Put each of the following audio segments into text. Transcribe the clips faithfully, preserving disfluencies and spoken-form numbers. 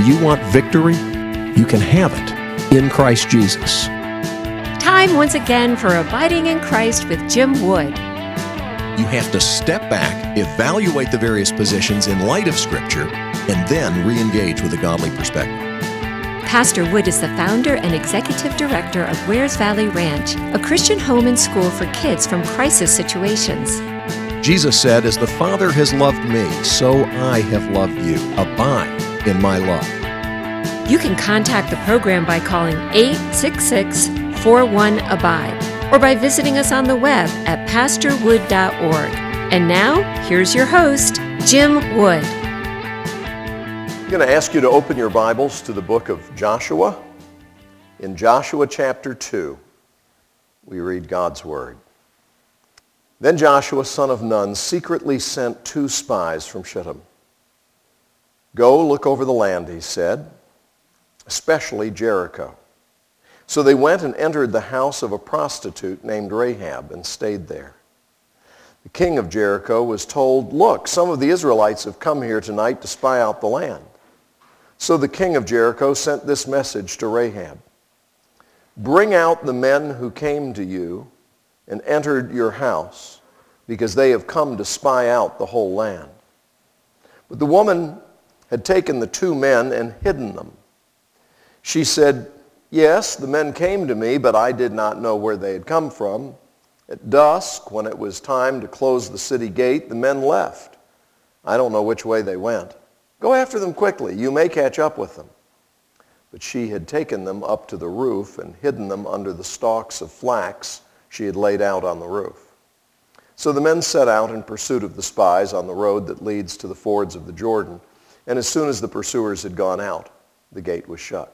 Do you want victory? You can have it in Christ Jesus. Time once again for Abiding in Christ with Jim Wood. You have to step back, evaluate the various positions in light of Scripture, and then re-engage with a godly perspective. Pastor Wood is the founder and executive director of Wares Valley Ranch, a Christian home and school for kids from crisis situations. Jesus said, "As the Father has loved me, so I have loved you. Abide in my love." You can contact the program by calling eight six six, four one, abide or by visiting us on the web at pastor wood dot org. And now, here's your host, Jim Wood. I'm going to ask you to open your Bibles to the book of Joshua. In Joshua chapter two, we read God's word. Then Joshua, son of Nun, secretly sent two spies from Shittim. "Go look over the land," he said, "especially Jericho." So they went and entered the house of a prostitute named Rahab and stayed there. The king of Jericho was told, "Look, some of the Israelites have come here tonight to spy out the land." So the king of Jericho sent this message to Rahab: "Bring out the men who came to you and entered your house, because they have come to spy out the whole land." But the woman had taken the two men and hidden them. She said, "Yes, the men came to me, but I did not know where they had come from. At dusk, when it was time to close the city gate, the men left. I don't know which way they went. Go after them quickly. You may catch up with them." But she had taken them up to the roof and hidden them under the stalks of flax she had laid out on the roof. So the men set out in pursuit of the spies on the road that leads to the fords of the Jordan, and as soon as the pursuers had gone out, the gate was shut.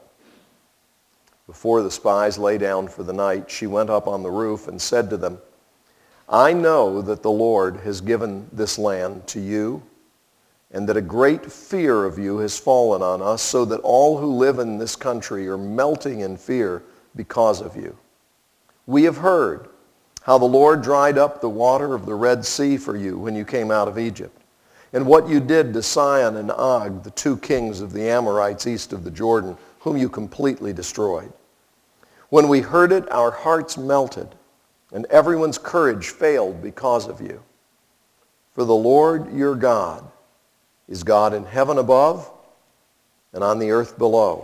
Before the spies lay down for the night, she went up on the roof and said to them, "I know that the Lord has given this land to you, and that a great fear of you has fallen on us, so that all who live in this country are melting in fear because of you. We have heard how the Lord dried up the water of the Red Sea for you when you came out of Egypt, and what you did to Sihon and Og, the two kings of the Amorites east of the Jordan, whom you completely destroyed. When we heard it, our hearts melted, and everyone's courage failed because of you. For the Lord your God is God in heaven above and on the earth below.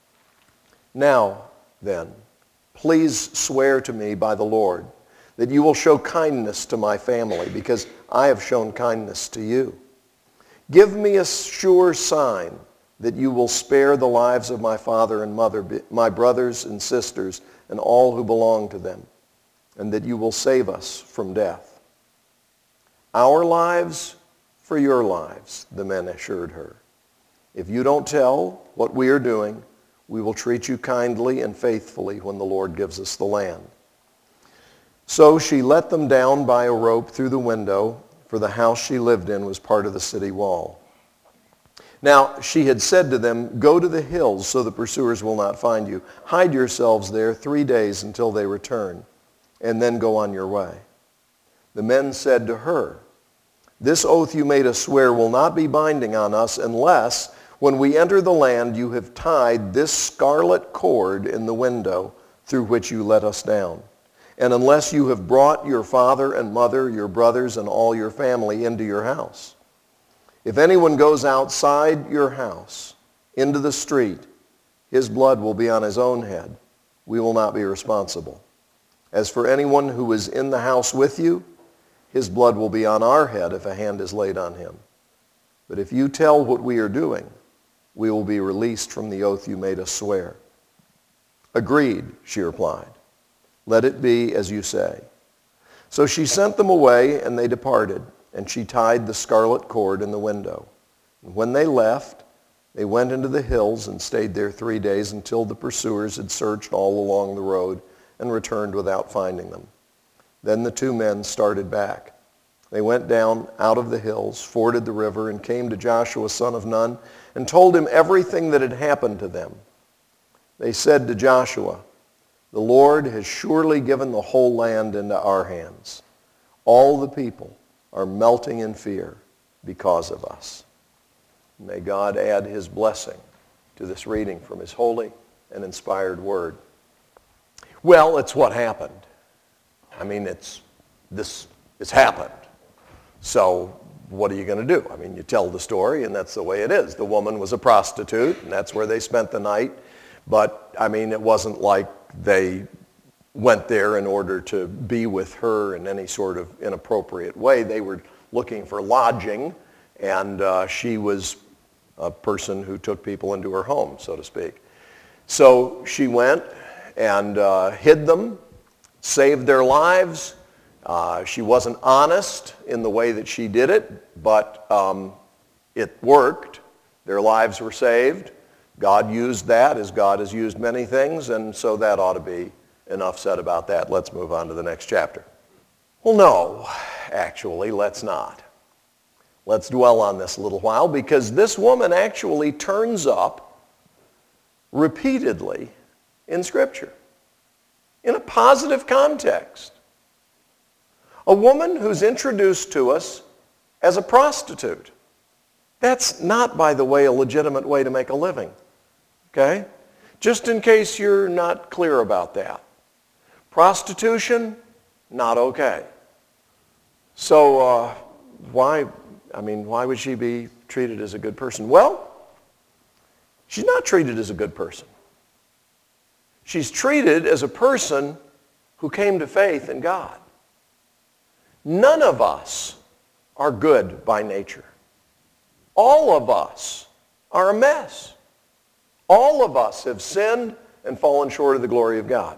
Now, then, please swear to me by the Lord that you will show kindness to my family, because I have shown kindness to you. Give me a sure sign that you will spare the lives of my father and mother, my brothers and sisters, and all who belong to them, and that you will save us from death." "Our lives for your lives," the men assured her. "If you don't tell what we are doing, we will treat you kindly and faithfully when the Lord gives us the land." So she let them down by a rope through the window, for the house she lived in was part of the city wall. Now she had said to them, "Go to the hills so the pursuers will not find you. Hide yourselves there three days until they return, and then go on your way." The men said to her, "This oath you made us swear will not be binding on us unless, when we enter the land, you have tied this scarlet cord in the window through which you let us down, and unless you have brought your father and mother, your brothers, and all your family into your house. If anyone goes outside your house into the street, his blood will be on his own head. We will not be responsible. As for anyone who is in the house with you, his blood will be on our head if a hand is laid on him. But if you tell what we are doing, we will be released from the oath you made us swear." "Agreed," she replied. "Let it be as you say." So she sent them away, and they departed, and she tied the scarlet cord in the window. And when they left, they went into the hills and stayed there three days until the pursuers had searched all along the road and returned without finding them. Then the two men started back. They went down out of the hills, forded the river, and came to Joshua son of Nun and told him everything that had happened to them. They said to Joshua, "The Lord has surely given the whole land into our hands. All the people are melting in fear because of us." May God add his blessing to this reading from his holy and inspired word? Well, it's what happened. I mean, it's this it's happened. So what are you going to do? I mean, you tell the story, and that's the way it is. The woman was a prostitute, and that's where they spent the night. But, I mean, it wasn't like they went there in order to be with her in any sort of inappropriate way. They were looking for lodging, and uh, she was a person who took people into her home, so to speak. So she went and uh, hid them, saved their lives. Uh, she wasn't honest in the way that she did it, but um, it worked. Their lives were saved. God used that as God has used many things, and so that ought to be enough said about that. Let's move on to the next chapter. Well, no, actually, let's not. Let's dwell on this a little while, because this woman actually turns up repeatedly in Scripture in a positive context. A woman who's introduced to us as a prostitute. That's not, by the way, a legitimate way to make a living. Okay? Just in case you're not clear about that. Prostitution, not okay. So uh, why, I mean, why would she be treated as a good person? Well, she's not treated as a good person. She's treated as a person who came to faith in God. None of us are good by nature. All of us are a mess. All of us have sinned and fallen short of the glory of God.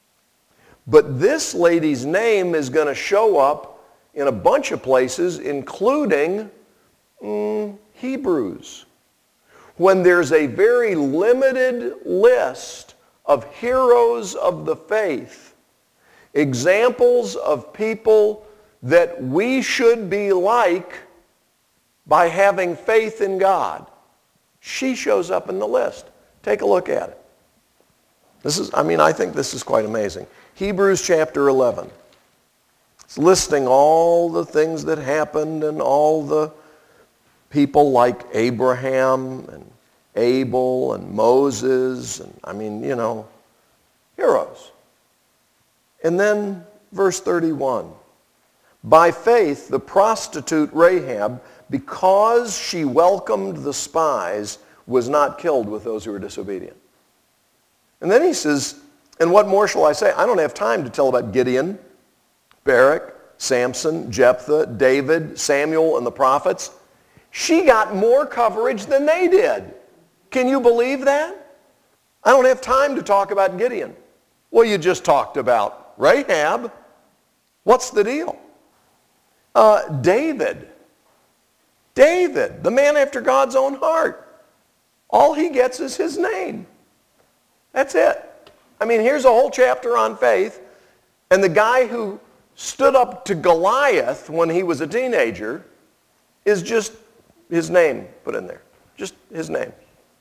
But this lady's name is going to show up in a bunch of places, including mm, Hebrews, when there's a very limited list of heroes of the faith, examples of people that we should be like by having faith in God. She shows up in the list. Take a look at it. This is, I mean, I think this is quite amazing. Hebrews chapter eleven. It's listing all the things that happened and all the people like Abraham and Abel and Moses and, I mean, you know, heroes. And then verse thirty-one. By faith, the prostitute Rahab, because she welcomed the spies, was not killed with those who were disobedient. And then he says, and what more shall I say? I don't have time to tell about Gideon, Barak, Samson, Jephthah, David, Samuel, and the prophets. She got more coverage than they did. Can you believe that? I don't have time to talk about Gideon. Well, you just talked about Rahab. What's the deal? Uh, David. David, the man after God's own heart. All he gets is his name. That's it. I mean, here's a whole chapter on faith, and the guy who stood up to Goliath when he was a teenager is just his name put in there. Just his name.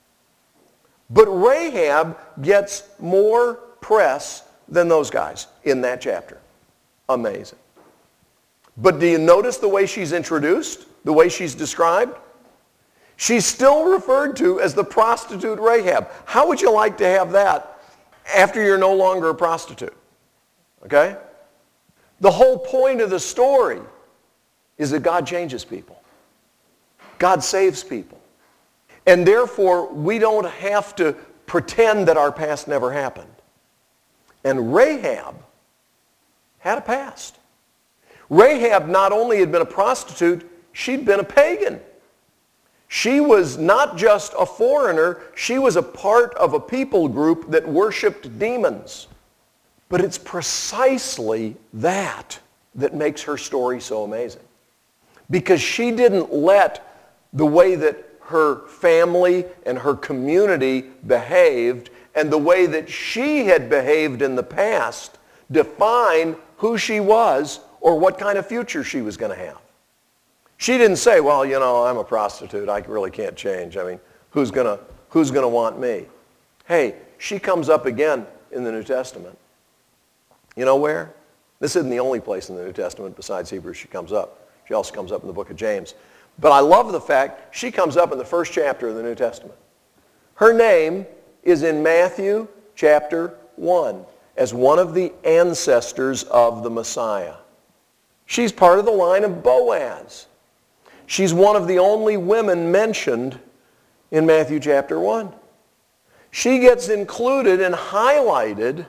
But Rahab gets more press than those guys in that chapter. Amazing. But do you notice the way she's introduced? The way she's described? She's still referred to as the prostitute Rahab. How would you like to have that after you're no longer a prostitute? Okay? The whole point of the story is that God changes people. God saves people. And therefore, we don't have to pretend that our past never happened. And Rahab had a past. Rahab not only had been a prostitute, she'd been a pagan. She was not just a foreigner, she was a part of a people group that worshiped demons. But it's precisely that that makes her story so amazing. Because she didn't let the way that her family and her community behaved and the way that she had behaved in the past define who she was or what kind of future she was going to have. She didn't say, well, you know, I'm a prostitute. I really can't change. I mean, who's going to who's going to want me? Hey, she comes up again in the New Testament. You know where? This isn't the only place in the New Testament besides Hebrews she comes up. She also comes up in the book of James. But I love the fact she comes up in the first chapter of the New Testament. Her name is in Matthew chapter one as one of the ancestors of the Messiah. She's part of the line of Boaz. She's one of the only women mentioned in Matthew chapter one. She gets included and highlighted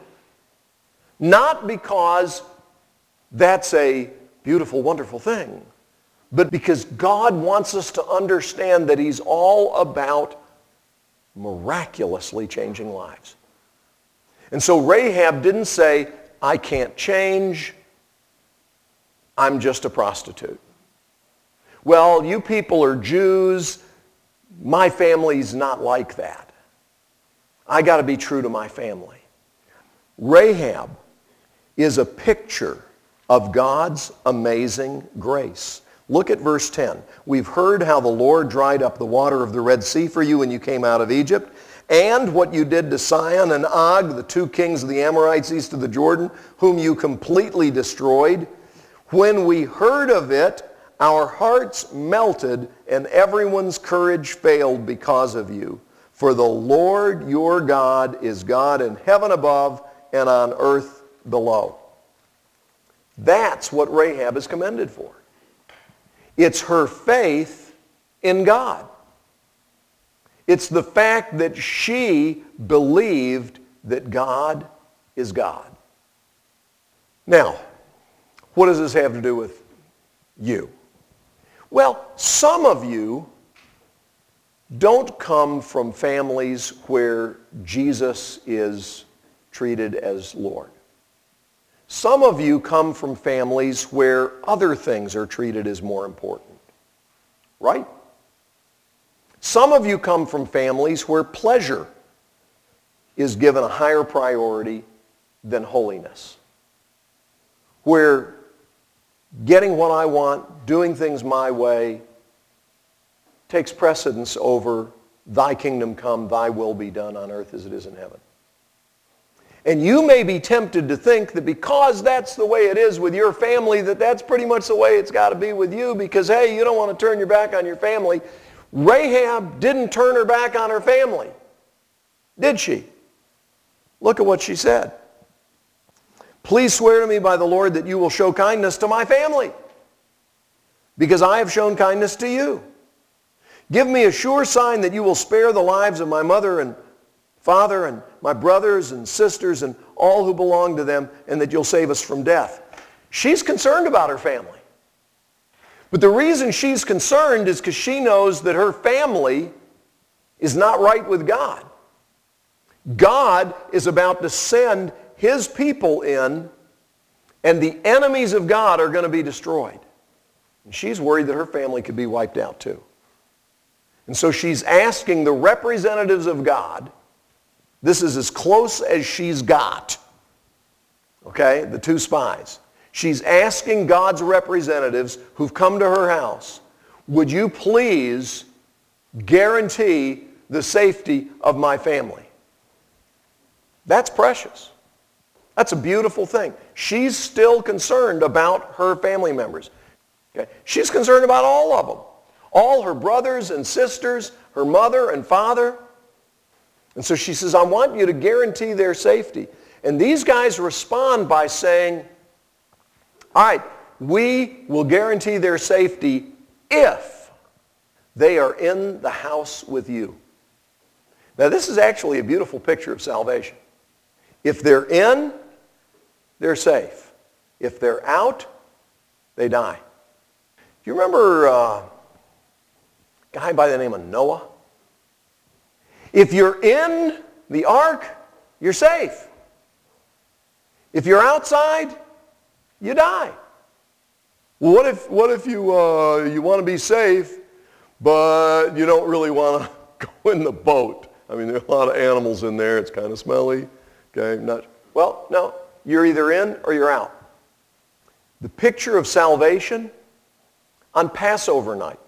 not because that's a beautiful, wonderful thing, but because God wants us to understand that He's all about miraculously changing lives. And so Rahab didn't say, I can't change, I'm just a prostitute. Well, you people are Jews, my family's not like that. I got to be true to my family. Rahab is a picture of God's amazing grace. Look at verse ten. We've heard how the Lord dried up the water of the Red Sea for you when you came out of Egypt, and what you did to Sihon and Og, the two kings of the Amorites east of the Jordan, whom you completely destroyed. When we heard of it, our hearts melted, and everyone's courage failed because of you. For the Lord your God is God in heaven above and on earth below. That's what Rahab is commended for. It's her faith in God. It's the fact that she believed that God is God. Now, what does this have to do with you? Well, some of you don't come from families where Jesus is treated as Lord. Some of you come from families where other things are treated as more important, right? Some of you come from families where pleasure is given a higher priority than holiness, where getting what I want, doing things my way, takes precedence over thy kingdom come, thy will be done on earth as it is in heaven. And you may be tempted to think that because that's the way it is with your family, that that's pretty much the way it's got to be with you because, hey, you don't want to turn your back on your family. Rahab didn't turn her back on her family, did she? Look at what she said. Please swear to me by the Lord that you will show kindness to my family, because I have shown kindness to you. Give me a sure sign that you will spare the lives of my mother and father and my brothers and sisters and all who belong to them, and that you'll save us from death. She's concerned about her family. But the reason she's concerned is because she knows that her family is not right with God. God is about to send His people in, and the enemies of God are going to be destroyed. And she's worried that her family could be wiped out too. And so she's asking the representatives of God, this is as close as she's got, okay, the two spies. She's asking God's representatives who've come to her house, would you please guarantee the safety of my family? That's precious. That's a beautiful thing. She's still concerned about her family members. Okay? She's concerned about all of them. All her brothers and sisters, her mother and father. And so she says, I want you to guarantee their safety. And these guys respond by saying, all right, we will guarantee their safety if they are in the house with you. Now this is actually a beautiful picture of salvation. If they're in, they're safe. If they're out, they die. Do you remember uh, a guy by the name of Noah? If you're in the ark, you're safe. If you're outside, you die. Well, what if what if you uh, you want to be safe, but you don't really want to go in the boat? I mean, there are a lot of animals in there. It's kind of smelly. Okay, not well. No, you're either in or you're out. The picture of salvation on Passover night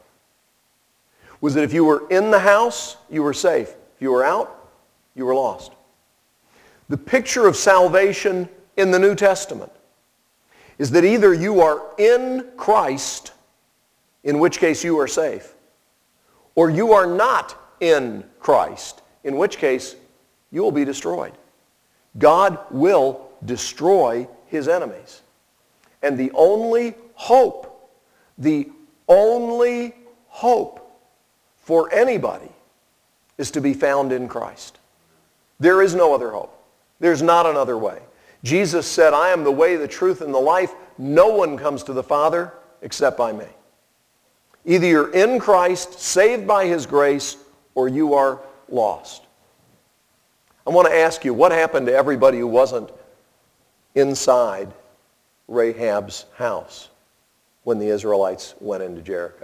was that if you were in the house, you were safe. If you were out, you were lost. The picture of salvation in the New Testament is that either you are in Christ, in which case you are safe, or you are not in Christ, in which case you will be destroyed. God will destroy his enemies. And the only hope, the only hope for anybody is to be found in Christ. There is no other hope. There's not another way. Jesus said, I am the way, the truth, and the life. No one comes to the Father except by me. Either you're in Christ, saved by his grace, or you are lost. I want to ask you, what happened to everybody who wasn't inside Rahab's house when the Israelites went into Jericho?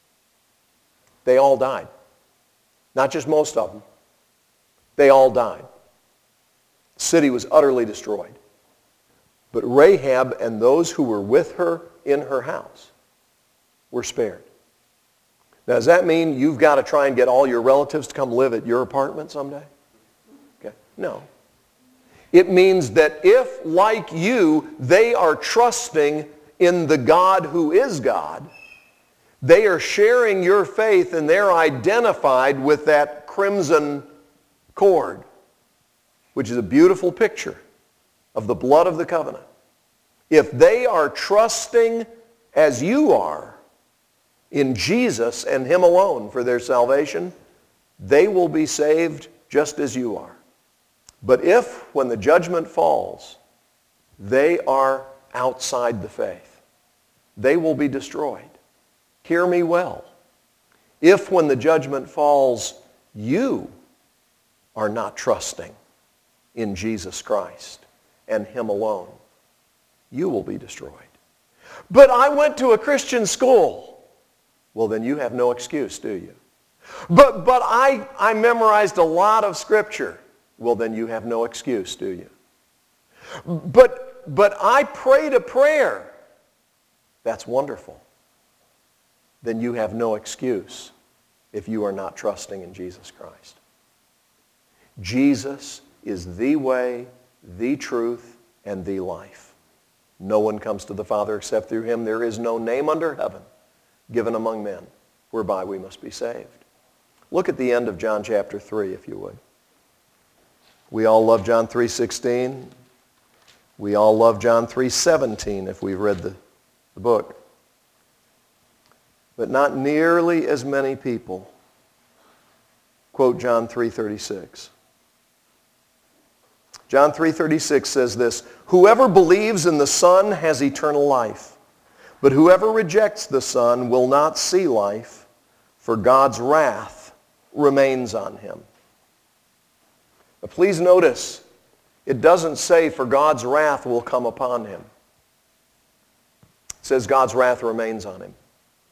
They all died. Not just most of them. They all died. The city was utterly destroyed. But Rahab and those who were with her in her house were spared. Now, does that mean you've got to try and get all your relatives to come live at your apartment someday? Okay. No. It means that if, like you, they are trusting in the God who is God, they are sharing your faith and they're identified with that crimson cord, which is a beautiful picture of the blood of the covenant. If they are trusting as you are in Jesus and him alone for their salvation, they will be saved just as you are. But if, when the judgment falls, they are outside the faith, they will be destroyed. Hear me well. If, when the judgment falls, you are not trusting in Jesus Christ and him alone, you will be destroyed. But I went to a Christian school. Well, then you have no excuse, do you? But, but I, I memorized a lot of Scripture. Well, then you have no excuse, do you? But, but I prayed a prayer. That's wonderful. Then you have no excuse if you are not trusting in Jesus Christ. Jesus is the way, the truth, and the life. No one comes to the Father except through him. There is no name under heaven given among men whereby we must be saved. Look at the end of John chapter three, if you would. We all love John three sixteen. We all love John three seventeen if we've read the, the book. But not nearly as many people quote John three thirty-six. John three thirty-six says this, whoever believes in the Son has eternal life, but whoever rejects the Son will not see life, for God's wrath remains on him. But please notice, it doesn't say for God's wrath will come upon him. It says God's wrath remains on him.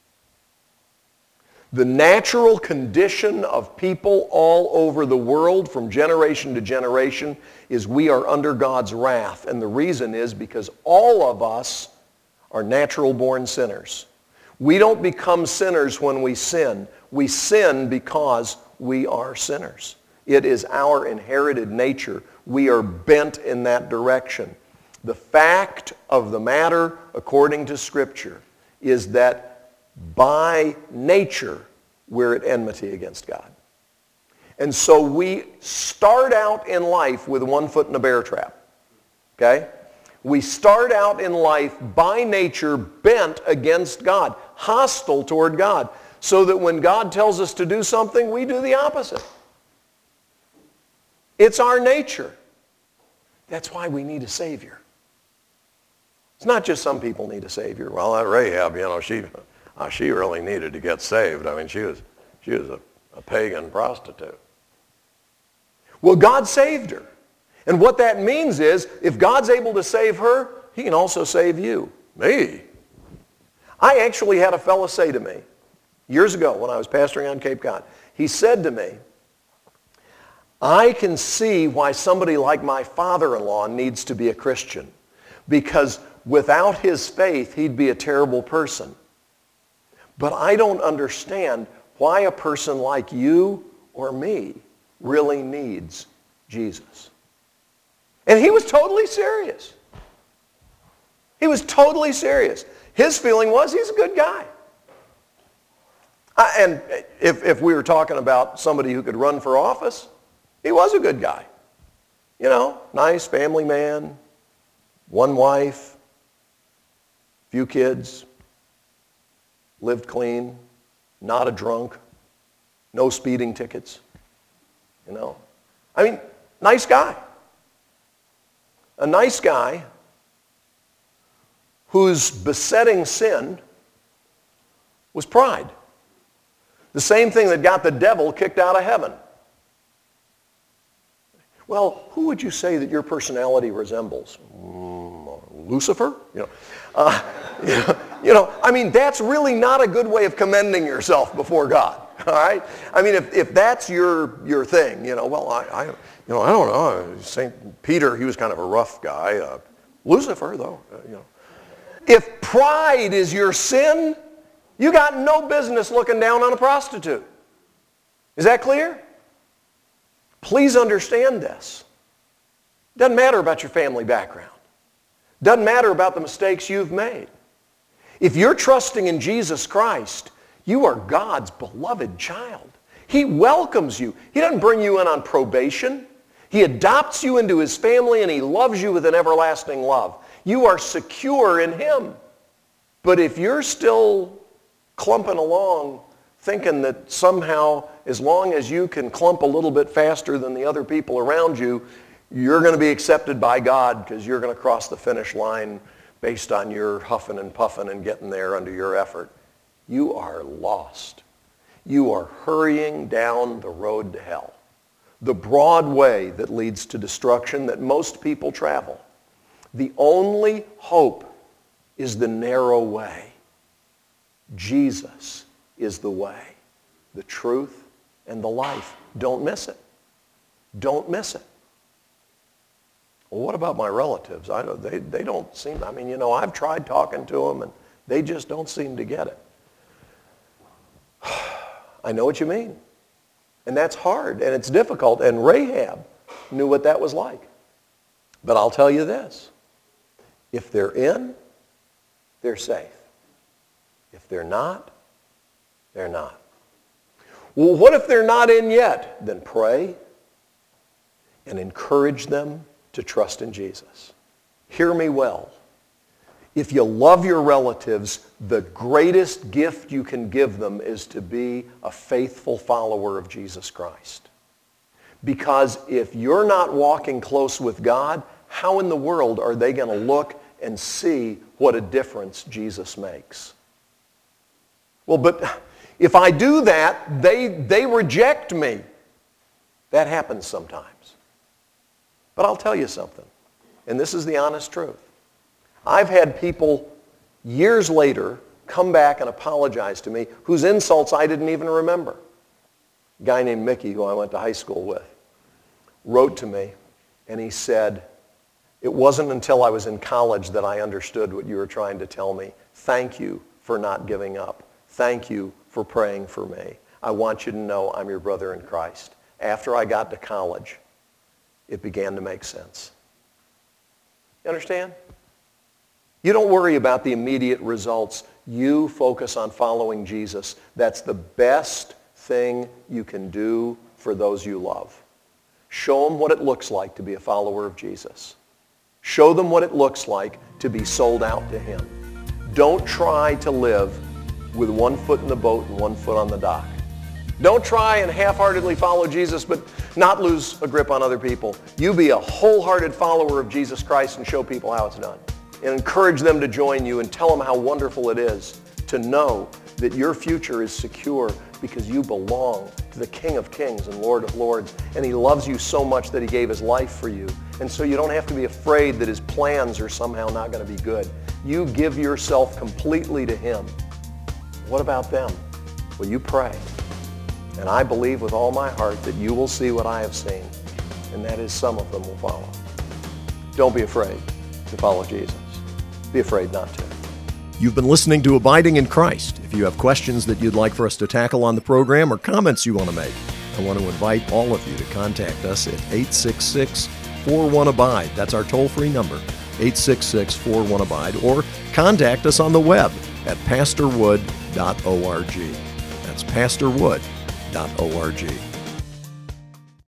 The natural condition of people all over the world from generation to generation is we are under God's wrath. And the reason is because all of us are natural-born sinners. We don't become sinners when we sin. We sin because we are sinners. It is our inherited nature. We are bent in that direction. The fact of the matter, according to Scripture, is that by nature, we're at enmity against God. And so we start out in life with one foot in a bear trap. Okay? We start out in life by nature bent against God, hostile toward God, so that when God tells us to do something, we do the opposite. It's our nature. That's why we need a Savior. It's not just some people need a Savior. Well, that Rahab, you know, she... Uh, she really needed to get saved. I mean, she was, she was a, a pagan prostitute. Well, God saved her. And what that means is, if God's able to save her, he can also save you. Me? I actually had a fellow say to me, years ago when I was pastoring on Cape Cod, he said to me, I can see why somebody like my father-in-law needs to be a Christian, because without his faith, he'd be a terrible person. But I don't understand why a person like you or me really needs Jesus. And he was totally serious. He was totally serious. His feeling was he's a good guy. I, and if, if we were talking about somebody who could run for office, He was a good guy. You know, nice family man, one wife, few kids, lived clean, not a drunk, no speeding tickets. You know, I mean, nice guy. A nice guy whose besetting sin was pride. The same thing that got the devil kicked out of heaven. Well, who would you say that your personality resembles? Mm, Lucifer? You know, uh, you know, you know, I mean, that's really not a good way of commending yourself before God. All right? I mean, if, if that's your your thing, you know, well, I, I you know, I don't know. Saint Peter, he was kind of a rough guy. Uh, Lucifer, though, uh, you know. If pride is your sin, you got no business looking down on a prostitute. Is that clear? Please understand this. Doesn't matter about your family background. Doesn't matter about the mistakes you've made. If you're trusting in Jesus Christ, you are God's beloved child. He welcomes you. He doesn't bring you in on probation. He adopts you into his family and he loves you with an everlasting love. You are secure in him. But if you're still clumping along thinking that somehow as long as you can clump a little bit faster than the other people around you, you're going to be accepted by God because you're going to cross the finish line based on your huffing and puffing and getting there under your effort, you are lost. You are hurrying down the road to hell. The broad way that leads to destruction that most people travel. The only hope is the narrow way. Jesus is the way, the truth, and the life. Don't miss it. Don't miss it. Well, what about my relatives? I know they, they don't seem, I mean, you know, I've tried talking to them and they just don't seem to get it. I know what you mean. And that's hard and it's difficult. And Rahab knew what that was like. But I'll tell you this. If they're in, they're safe. If they're not, they're not. Well, what if they're not in yet? Then pray and encourage them to trust in Jesus. Hear me well. If you love your relatives, the greatest gift you can give them is to be a faithful follower of Jesus Christ. Because if you're not walking close with God, how in the world are they going to look and see what a difference Jesus makes? Well, but if I do that, they, they reject me. That happens sometimes. But I'll tell you something, and this is the honest truth. I've had people years later come back and apologize to me whose insults I didn't even remember. A guy named Mickey, who I went to high school with, wrote to me, and he said, "It wasn't until I was in college that I understood what you were trying to tell me. Thank you for not giving up. Thank you for praying for me. I want you to know I'm your brother in Christ." After I got to college, it began to make sense. You understand? You don't worry about the immediate results. You focus on following Jesus. That's the best thing you can do for those you love. Show them what it looks like to be a follower of Jesus. Show them what it looks like to be sold out to him. Don't try to live with one foot in the boat and one foot on the dock. Don't try and half-heartedly follow Jesus but not lose a grip on other people. You be a wholehearted follower of Jesus Christ and show people how it's done. And encourage them to join you and tell them how wonderful it is to know that your future is secure because you belong to the King of Kings and Lord of Lords. And he loves you so much that he gave his life for you. And so you don't have to be afraid that his plans are somehow not going to be good. You give yourself completely to him. What about them? Well, you pray. And I believe with all my heart that you will see what I have seen. And that is some of them will follow. Don't be afraid to follow Jesus. Be afraid not to. You've been listening to Abiding in Christ. If you have questions that you'd like for us to tackle on the program or comments you want to make, I want to invite all of you to contact us at eight six six, four one, abide. That's our toll-free number, eight six six, four one, abide. Or contact us on the web at pastor wood dot org. That's pastor wood dot org.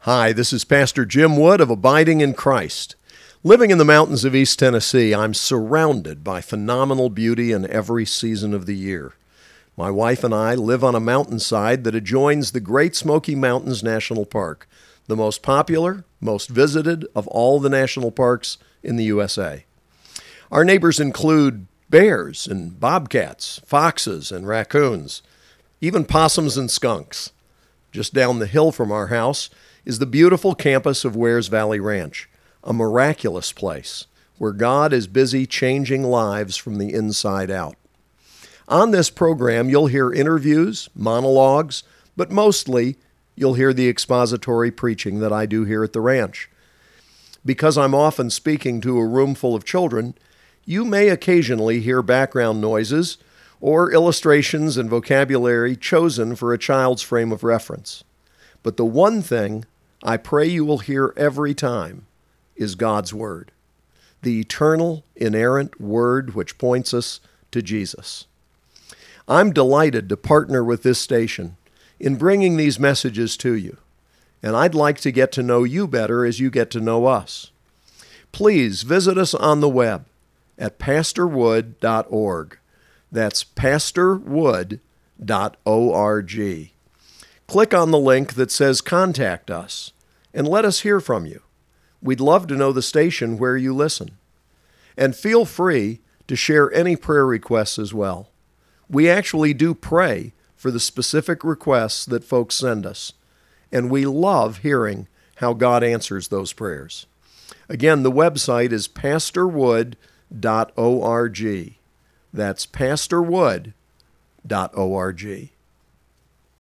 Hi, this is Pastor Jim Wood of Abiding in Christ. Living in the mountains of East Tennessee, I'm surrounded by phenomenal beauty in every season of the year. My wife and I live on a mountainside that adjoins the Great Smoky Mountains National Park, the most popular, most visited of all the national parks in the U S A. Our neighbors include bears and bobcats, foxes and raccoons, even possums and skunks. Just down the hill from our house is the beautiful campus of Wears Valley Ranch, a miraculous place where God is busy changing lives from the inside out. On this program, you'll hear interviews, monologues, but mostly you'll hear the expository preaching that I do here at the ranch. Because I'm often speaking to a room full of children, you may occasionally hear background noises or illustrations and vocabulary chosen for a child's frame of reference. But the one thing I pray you will hear every time is God's Word, the eternal, inerrant Word which points us to Jesus. I'm delighted to partner with this station in bringing these messages to you, and I'd like to get to know you better as you get to know us. Please visit us on the web at pastor wood dot org. That's pastor wood dot org. Click on the link that says Contact Us and let us hear from you. We'd love to know the station where you listen. And feel free to share any prayer requests as well. We actually do pray for the specific requests that folks send us, and we love hearing how God answers those prayers. Again, the website is pastor wood dot org. That's pastor wood dot org.